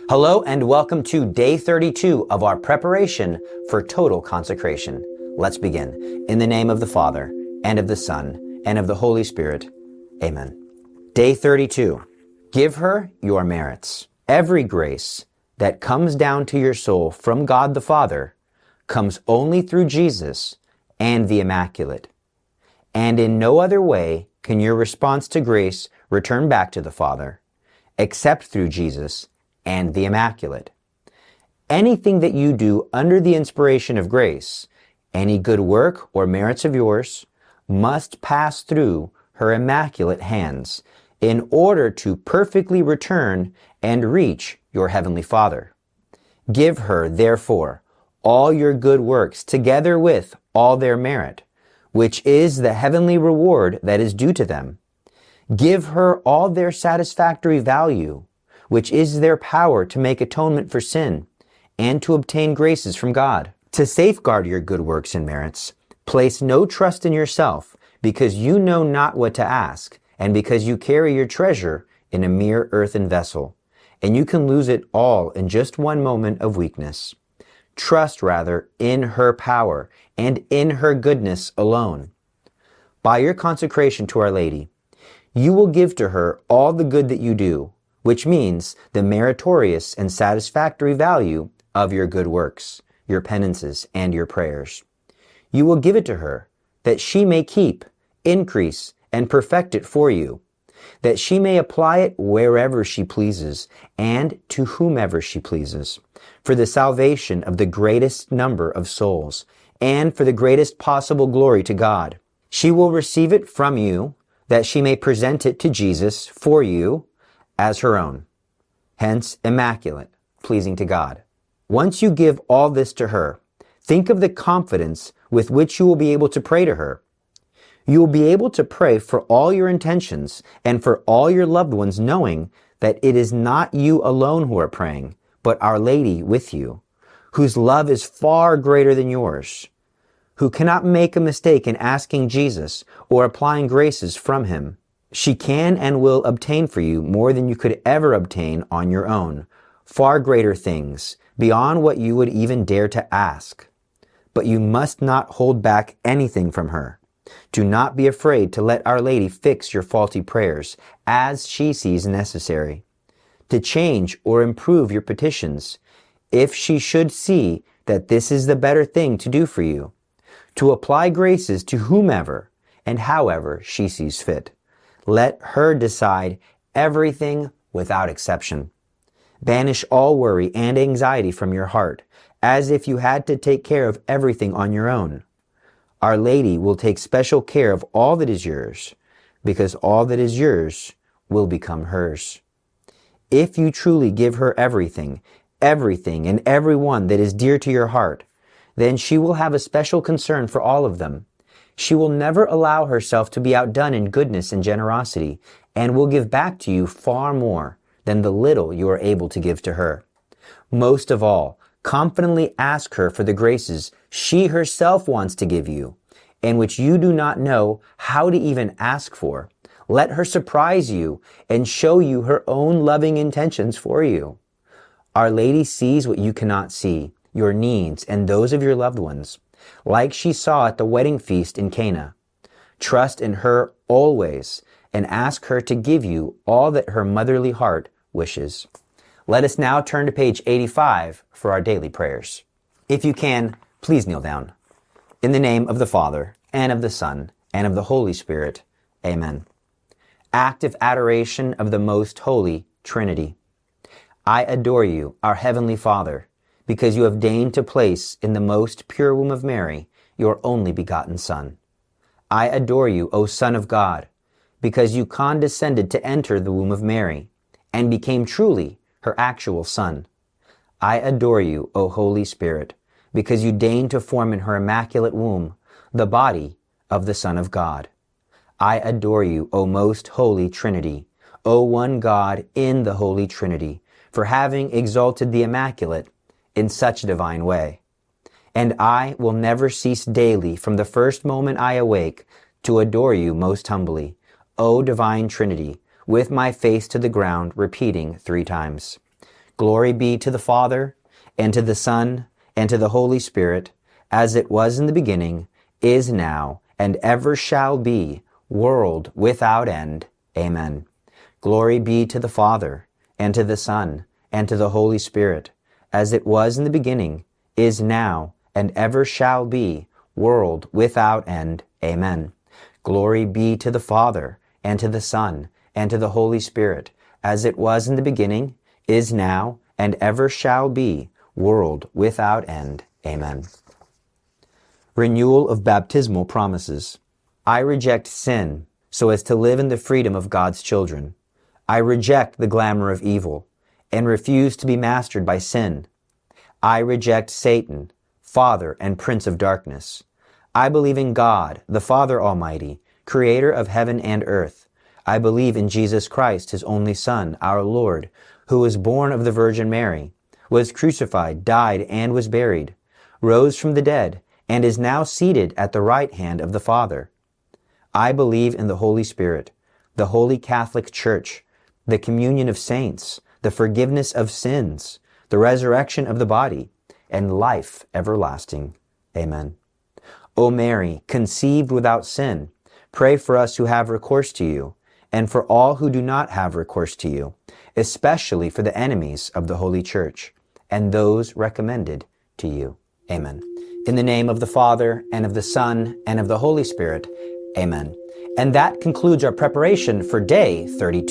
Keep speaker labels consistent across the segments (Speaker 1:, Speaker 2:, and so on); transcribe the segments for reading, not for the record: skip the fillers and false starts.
Speaker 1: Hello and welcome to day 32 of our preparation for total consecration. Let's begin. In the name of the Father, and of the Son, and of the Holy Spirit. Amen. Day 32. Give her your merits. Every grace that comes down to your soul from God the Father comes only through Jesus and the Immaculate. And in no other way can your response to grace return back to the Father, except through Jesus and the Immaculate. Anything that you do under the inspiration of grace, any good work or merits of yours, must pass through her immaculate hands in order to perfectly return and reach your Heavenly Father. Give her, therefore, all your good works together with all their merit, which is the heavenly reward that is due to them. Give her all their satisfactory value, which is their power to make atonement for sin and to obtain graces from God. To safeguard your good works and merits, place no trust in yourself, because you know not what to ask, and because you carry your treasure in a mere earthen vessel, and you can lose it all in just one moment of weakness. Trust rather in her power and in her goodness alone. By your consecration to Our Lady, you will give to her all the good that you do, which means the meritorious and satisfactory value of your good works, your penances, and your prayers. You will give it to her, that she may keep, increase, and perfect it for you, that she may apply it wherever she pleases, and to whomever she pleases, for the salvation of the greatest number of souls, and for the greatest possible glory to God. She will receive it from you, that she may present it to Jesus for you, as her own, hence immaculate, pleasing to God. Once you give all this to her, think of the confidence with which you will be able to pray to her. You will be able to pray for all your intentions and for all your loved ones, knowing that it is not you alone who are praying, but Our Lady with you, whose love is far greater than yours, who cannot make a mistake in asking Jesus or applying graces from Him. She can and will obtain for you more than you could ever obtain on your own, far greater things, beyond what you would even dare to ask. But you must not hold back anything from her. Do not be afraid to let Our Lady fix your faulty prayers as she sees necessary, to change or improve your petitions, if she should see that this is the better thing to do for you, to apply graces to whomever and however she sees fit. Let her decide everything without exception. Banish all worry and anxiety from your heart, as if you had to take care of everything on your own. Our Lady will take special care of all that is yours, because all that is yours will become hers. If you truly give her everything and everyone that is dear to your heart, then she will have a special concern for all of them. She will never allow herself to be outdone in goodness and generosity, and will give back to you far more than the little you are able to give to her. Most of all, confidently ask her for the graces she herself wants to give you, and which you do not know how to even ask for. Let her surprise you and show you her own loving intentions for you. Our Lady sees what you cannot see, your needs and those of your loved ones, like she saw at the wedding feast in Cana. Trust in her always and ask her to give you all that her motherly heart wishes. Let us now turn to page 85 for our daily prayers. If you can, please kneel down. In the name of the Father, and of the Son, and of the Holy Spirit. Amen. Active adoration of the Most Holy Trinity. I adore you, our Heavenly Father, because you have deigned to place in the most pure womb of Mary your only begotten Son. I adore you, O Son of God, because you condescended to enter the womb of Mary and became truly her actual Son. I adore you, O Holy Spirit, because you deigned to form in her immaculate womb the body of the Son of God. I adore you, O most holy Trinity, O one God in the Holy Trinity, for having exalted the Immaculate in such a divine way. And I will never cease daily from the first moment I awake to adore you most humbly, O divine Trinity, with my face to the ground, repeating 3 times, Glory be to the Father, and to the Son, and to the Holy Spirit, as it was in the beginning, is now, and ever shall be, world without end. Amen. Glory be to the Father, and to the Son, and to the Holy Spirit, as it was in the beginning, is now, and ever shall be, world without end. Amen. Glory be to the Father, and to the Son, and to the Holy Spirit, as it was in the beginning, is now, and ever shall be, world without end. Amen. Renewal of baptismal promises. I reject sin so as to live in the freedom of God's children. I reject the glamour of evil and refuse to be mastered by sin. I reject Satan, father and prince of darkness. I believe in God, the Father Almighty, creator of heaven and earth. I believe in Jesus Christ, his only Son, our Lord, who was born of the Virgin Mary, was crucified, died, and was buried, rose from the dead, and is now seated at the right hand of the Father. I believe in the Holy Spirit, the Holy Catholic Church, the communion of saints, the forgiveness of sins, the resurrection of the body, and life everlasting. Amen. O Mary, conceived without sin, pray for us who have recourse to you, and for all who do not have recourse to you, especially for the enemies of the Holy Church, and those recommended to you. Amen. In the name of the Father, and of the Son, and of the Holy Spirit. Amen. And that concludes our preparation for day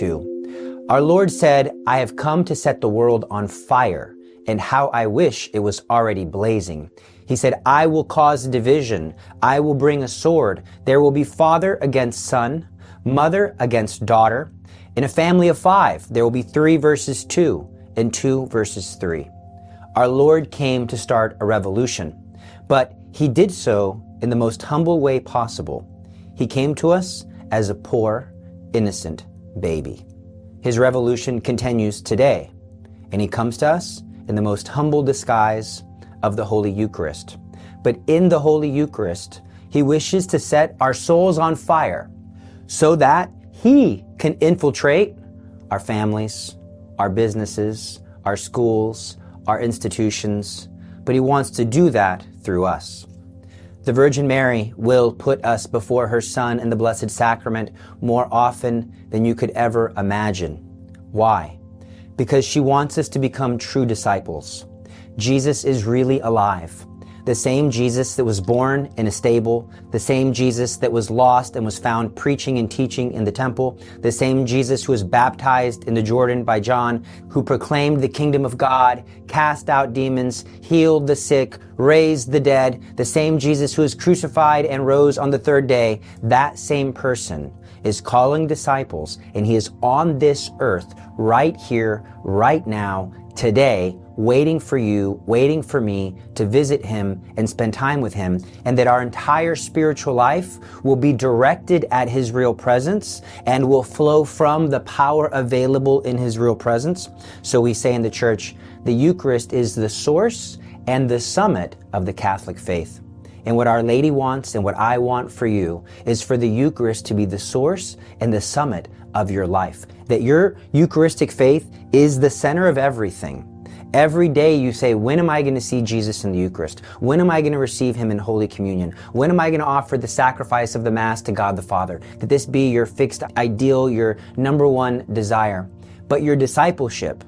Speaker 1: 32. Our Lord said, I have come to set the world on fire, and how I wish it was already blazing. He said, I will cause division. I will bring a sword. There will be father against son, mother against daughter. In a family of 5, there will be 3 versus 2 and 2 versus 3. Our Lord came to start a revolution, but he did so in the most humble way possible. He came to us as a poor, innocent baby. His revolution continues today, and he comes to us in the most humble disguise of the Holy Eucharist. But in the Holy Eucharist, he wishes to set our souls on fire so that he can infiltrate our families, our businesses, our schools, our institutions, but he wants to do that through us. The Virgin Mary will put us before her Son in the Blessed Sacrament more often than you could ever imagine. Why? Because she wants us to become true disciples. Jesus is really alive. The same Jesus that was born in a stable, the same Jesus that was lost and was found preaching and teaching in the temple, the same Jesus who was baptized in the Jordan by John, who proclaimed the kingdom of God, cast out demons, healed the sick, raised the dead, the same Jesus who was crucified and rose on the 3rd day, that same person is calling disciples, and he is on this earth right here, right now, today, waiting for you, waiting for me to visit him and spend time with him, and that our entire spiritual life will be directed at his real presence and will flow from the power available in his real presence. So we say in the church, the Eucharist is the source and the summit of the Catholic faith. And what Our Lady wants and what I want for you is for the Eucharist to be the source and the summit of your life. That your Eucharistic faith is the center of everything. Every day you say, when am I going to see Jesus in the Eucharist? When am I going to receive him in Holy Communion? When am I going to offer the sacrifice of the Mass to God the Father? That this be your fixed ideal, your number one desire. But your discipleship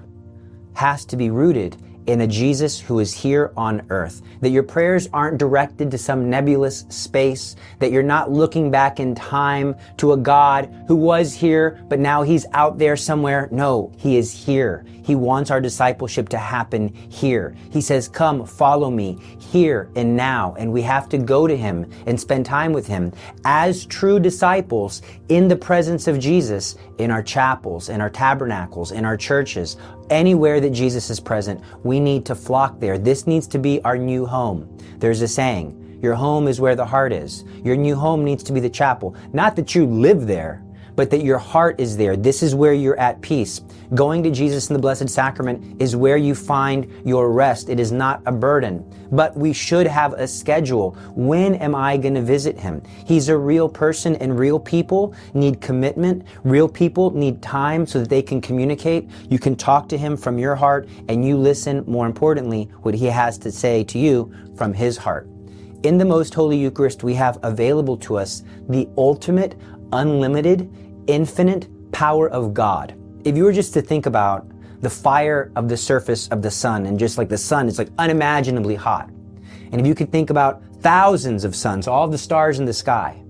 Speaker 1: has to be rooted in a Jesus who is here on earth. That your prayers aren't directed to some nebulous space. That you're not looking back in time to a God who was here, but now he's out there somewhere. No, he is here. He wants our discipleship to happen here. He says, come, follow me here and now. And we have to go to him and spend time with him as true disciples in the presence of Jesus in our chapels, in our tabernacles, in our churches, anywhere that Jesus is present. We need to flock there. This needs to be our new home. There's a saying, your home is where the heart is. Your new home needs to be the chapel. Not that you live there, but that your heart is there. This is where you're at peace. Going to Jesus in the Blessed Sacrament is where you find your rest. It is not a burden. But we should have a schedule. When am I going to visit him? He's a real person, and real people need commitment. Real people need time so that they can communicate. You can talk to him from your heart, and you listen, more importantly, what he has to say to you from his heart. In the Most Holy Eucharist, we have available to us the ultimate, unlimited, infinite power of God. If you were just to think about the fire of the surface of the sun, and just like the sun is like unimaginably hot. And if you could think about thousands of suns, all the stars in the sky,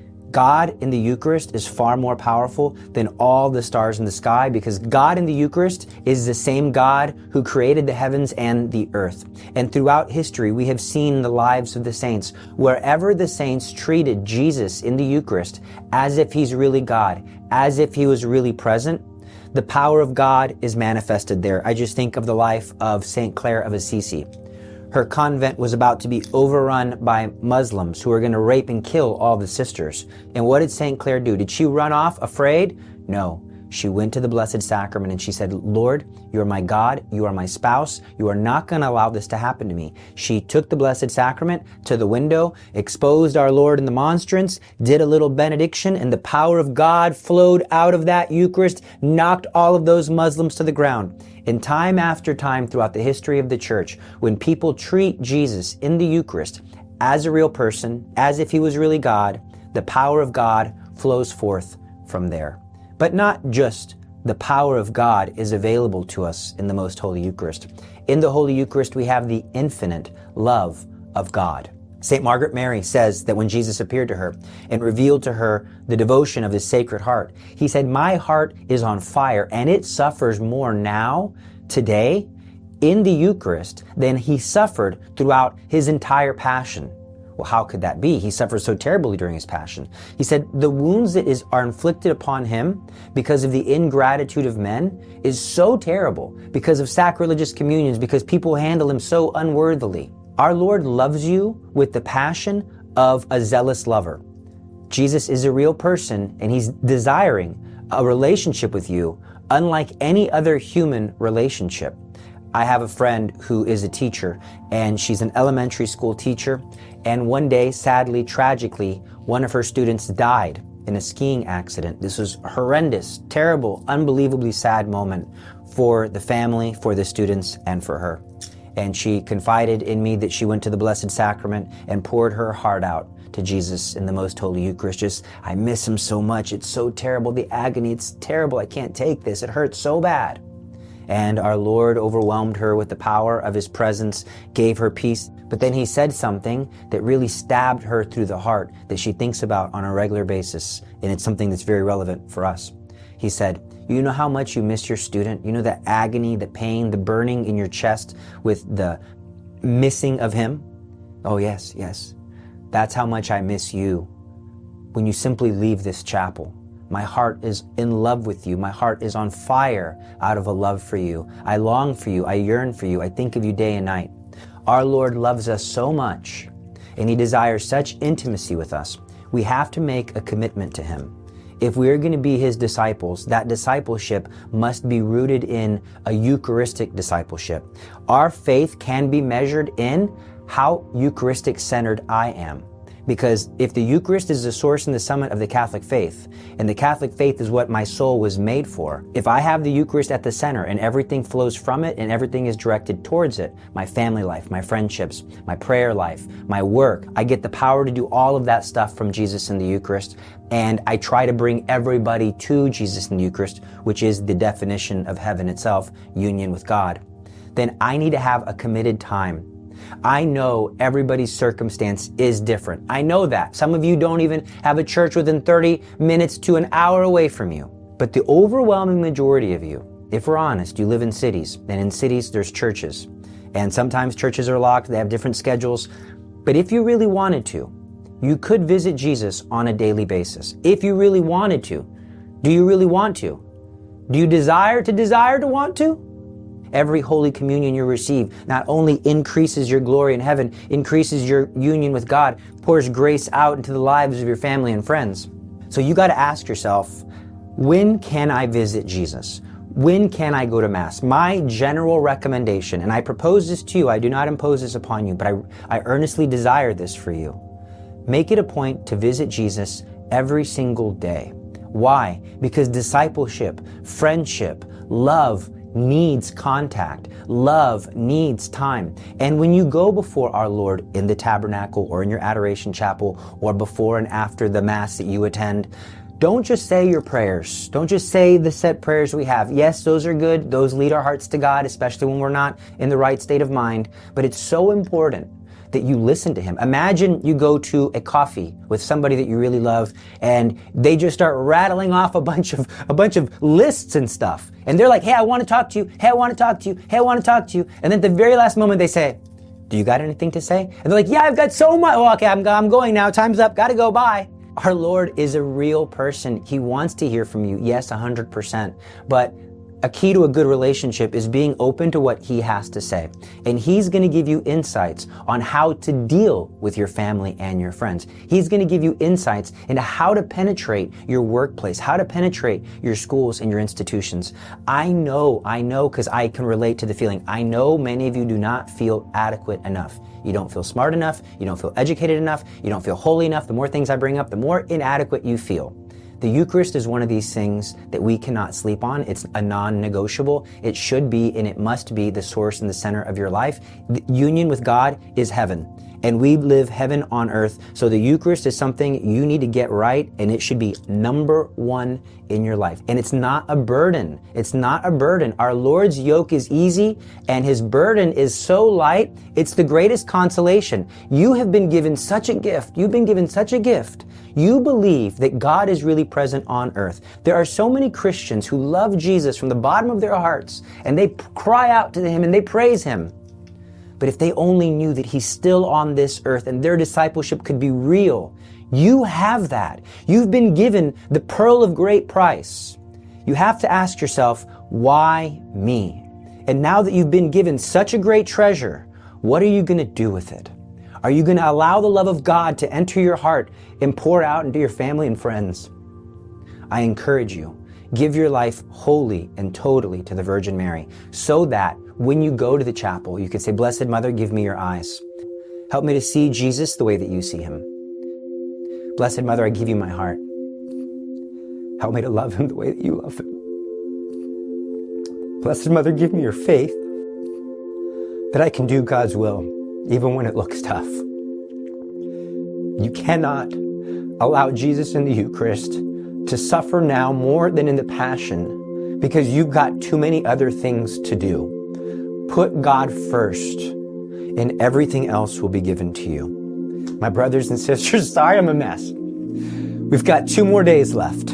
Speaker 1: God in the Eucharist is far more powerful than all the stars in the sky, because God in the Eucharist is the same God who created the heavens and the earth. And throughout history, we have seen the lives of the saints. Wherever the saints treated Jesus in the Eucharist as if he's really God, as if he was really present, the power of God is manifested there. I just think of the life of St. Clare of Assisi. Her convent was about to be overrun by Muslims who were going to rape and kill all the sisters. And what did St. Clare do? Did she run off afraid? No. She went to the Blessed Sacrament and she said, Lord, you are my God, you are my spouse, you are not going to allow this to happen to me. She took the Blessed Sacrament to the window, exposed our Lord in the monstrance, did a little benediction, and the power of God flowed out of that Eucharist, knocked all of those Muslims to the ground. And time after time throughout the history of the Church, when people treat Jesus in the Eucharist as a real person, as if he was really God, the power of God flows forth from there. But not just the power of God is available to us in the Most Holy Eucharist. In the Holy Eucharist, we have the infinite love of God. St. Margaret Mary says that when Jesus appeared to her and revealed to her the devotion of his Sacred Heart, he said, my heart is on fire, and it suffers more now, today, in the Eucharist than he suffered throughout his entire passion. Well, how could that be? He suffered so terribly during his passion. He said, the wounds that are inflicted upon him because of the ingratitude of men is so terrible because of sacrilegious communions, because people handle him so unworthily. Our Lord loves you with the passion of a zealous lover. Jesus is a real person, and he's desiring a relationship with you unlike any other human relationship. I have a friend who is a teacher, and she's an elementary school teacher. And one day, sadly, tragically, one of her students died in a skiing accident. This was a horrendous, terrible, unbelievably sad moment for the family, for the students, and for her. And she confided in me that she went to the Blessed Sacrament and poured her heart out to Jesus in the Most Holy Eucharist. Just, I miss him so much. It's so terrible. The agony, it's terrible. I can't take this. It hurts so bad. And our Lord overwhelmed her with the power of his presence, gave her peace. But then he said something that really stabbed her through the heart that she thinks about on a regular basis. And it's something that's very relevant for us. He said, you know how much you miss your student? You know the agony, the pain, the burning in your chest with the missing of him? Oh, yes, yes. That's how much I miss you when you simply leave this chapel. My heart is in love with you. My heart is on fire out of a love for you. I long for you. I yearn for you. I think of you day and night. Our Lord loves us so much, and he desires such intimacy with us. We have to make a commitment to him. If we are going to be his disciples, that discipleship must be rooted in a Eucharistic discipleship. Our faith can be measured in how Eucharistic-centered I am. Because if the Eucharist is the source and the summit of the Catholic faith, and the Catholic faith is what my soul was made for, if I have the Eucharist at the center and everything flows from it and everything is directed towards it, my family life, my friendships, my prayer life, my work, I get the power to do all of that stuff from Jesus in the Eucharist, and I try to bring everybody to Jesus in the Eucharist, which is the definition of heaven itself, union with God, then I need to have a committed time. I know everybody's circumstance is different. I know that. Some of you don't even have a church within 30 minutes to an hour away from you. But the overwhelming majority of you, if we're honest, you live in cities. And in cities, there's churches. And sometimes churches are locked. They have different schedules. But if you really wanted to, you could visit Jesus on a daily basis. If you really wanted to. Do you really want to? Do you desire to want to? Every Holy Communion you receive not only increases your glory in heaven, increases your union with God, pours grace out into the lives of your family and friends. So you got to ask yourself, When can I visit Jesus? When can I go to Mass? My general recommendation, and I propose this to you, I do not impose this upon you, but I earnestly desire this for you. Make it a point to visit Jesus every single day. Why? Because discipleship, friendship, love needs contact. Love needs time. And when you go before our Lord in the tabernacle or in your adoration chapel or before and after the Mass that you attend, don't just say your prayers. Don't just say the set prayers we have. Yes, those are good. Those lead our hearts to God, especially when we're not in the right state of mind. But it's so important that you listen to Him. Imagine you go to a coffee with somebody that you really love and they just start rattling off a bunch of lists and stuff. And they're like, hey, I want to talk to you. Hey, I want to talk to you. Hey, I want to talk to you. And then at the very last moment they say, do you got anything to say? And they're like, yeah, I've got so much. Well, okay, I'm going now. Time's up. Gotta go. Bye. Our Lord is a real person. He wants to hear from you. Yes, 100%. But a key to a good relationship is being open to what He has to say. And He's going to give you insights on how to deal with your family and your friends. He's going to give you insights into how to penetrate your workplace, how to penetrate your schools and your institutions. I know, because I can relate to the feeling. I know many of you do not feel adequate enough. You don't feel smart enough. You don't feel educated enough. You don't feel holy enough. The more things I bring up, the more inadequate you feel. The Eucharist is one of these things that we cannot sleep on. It's a non-negotiable. It should be and it must be the source and the center of your life. The union with God is heaven. And we live heaven on earth. So the Eucharist is something you need to get right, and it should be number one in your life. And it's not a burden. It's not a burden. Our Lord's yoke is easy, and His burden is so light, it's the greatest consolation. You have been given such a gift. You've been given such a gift. You believe that God is really present on earth. There are so many Christians who love Jesus from the bottom of their hearts, and they cry out to Him and they praise Him. But if they only knew that He's still on this earth and their discipleship could be real, you have that. You've been given the pearl of great price. You have to ask yourself, why me? And now that you've been given such a great treasure, what are you going to do with it? Are you going to allow the love of God to enter your heart and pour out into your family and friends? I encourage you, give your life wholly and totally to the Virgin Mary, so that when you go to the chapel, you can say, Blessed Mother, give me your eyes. Help me to see Jesus the way that you see Him. Blessed Mother, I give you my heart. Help me to love Him the way that you love Him. Blessed Mother, give me your faith that I can do God's will, even when it looks tough. You cannot allow Jesus in the Eucharist to suffer now more than in the Passion because you've got too many other things to do. Put God first, and everything else will be given to you. My brothers and sisters, sorry I'm a mess. We've got 2 more days left.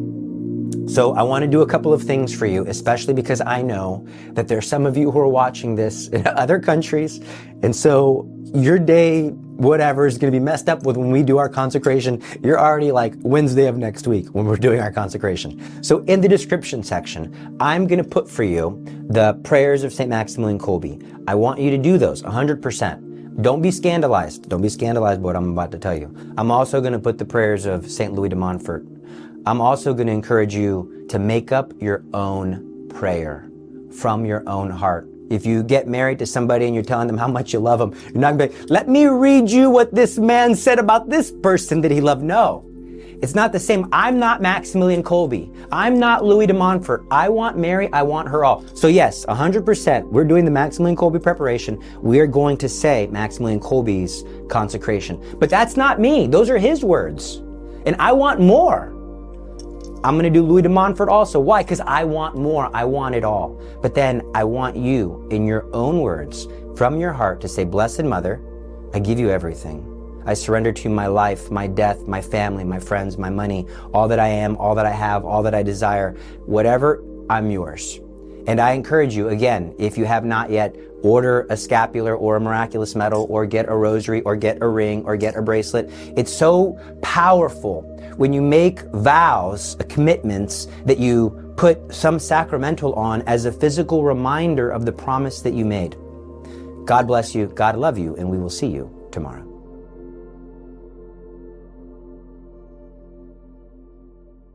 Speaker 1: So I want to do a couple of things for you, especially because I know that there's some of you who are watching this in other countries. And so your day, whatever, is going to be messed up with when we do our consecration. You're already like Wednesday of next week when we're doing our consecration. So in the description section, I'm going to put for you the prayers of St. Maximilian Kolbe. I want you to do those 100%. Don't be scandalized. Don't be scandalized by what I'm about to tell you. I'm also going to put the prayers of St. Louis de Montfort. I'm also going to encourage you to make up your own prayer from your own heart. If you get married to somebody and you're telling them how much you love them, you're not going to be, let me read you what this man said about this person that he loved. No, it's not the same. I'm not Maximilian Kolbe. I'm not Louis de Montfort. I want Mary. I want her all. So yes, 100%, we're doing the Maximilian Kolbe preparation. We are going to say Maximilian Kolbe's consecration. But that's not me. Those are his words. And I want more. I'm going to do Louis de Montfort also. Why? Because I want more. I want it all. But then I want you, in your own words, from your heart, to say, Blessed Mother, I give you everything. I surrender to you my life, my death, my family, my friends, my money, all that I am, all that I have, all that I desire. Whatever, I'm yours. And I encourage you, again, if you have not yet, order a scapular or a miraculous medal or get a rosary or get a ring or get a bracelet. It's so powerful when you make vows, commitments, that you put some sacramental on as a physical reminder of the promise that you made. God bless you, God love you, and we will see you tomorrow.